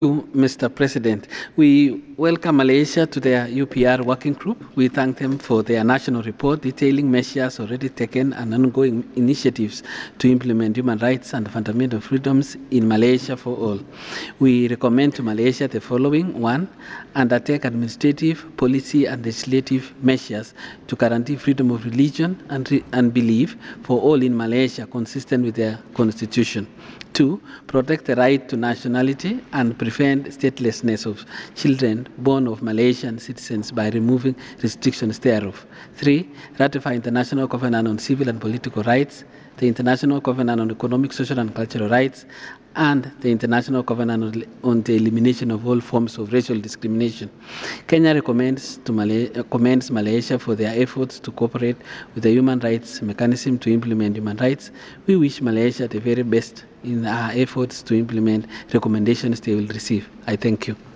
you, Mr. President. We welcome Malaysia to their UPR working group. We thank them for their national report detailing measures already taken and ongoing initiatives to implement human rights and fundamental freedoms in Malaysia for all. We recommend to Malaysia the following. One, undertake administrative, policy, and legislative measures to guarantee freedom of religion and belief for all in Malaysia, consistent with their constitution. Two, protect the right to nationality and prevent statelessness of children born of Malaysian citizens by removing restrictions thereof. Three, ratify International Covenant on Civil and Political Rights, the International Covenant on Economic, Social, and Cultural Rights, and the International Covenant on the Elimination of All Forms of Racial Discrimination. Kenya commends Malaysia for their efforts to cooperate with the human rights mechanism to implement human rights. We wish Malaysia the very best in our efforts to implement recommendations they will receive. I thank you.